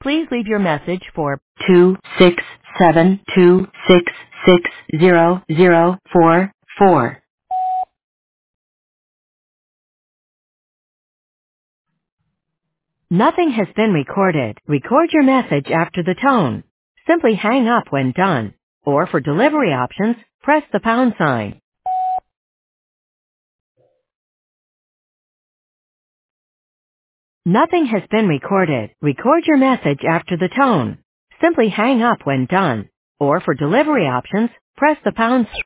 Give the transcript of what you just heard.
Please leave your message for 26726660044. Nothing has been recorded. Record your message after the tone. Simply hang up when done. Or for delivery options, press the pound sign. Nothing has been recorded. Record your message after the tone. Simply hang up when done. Or for delivery options, press the pound sign.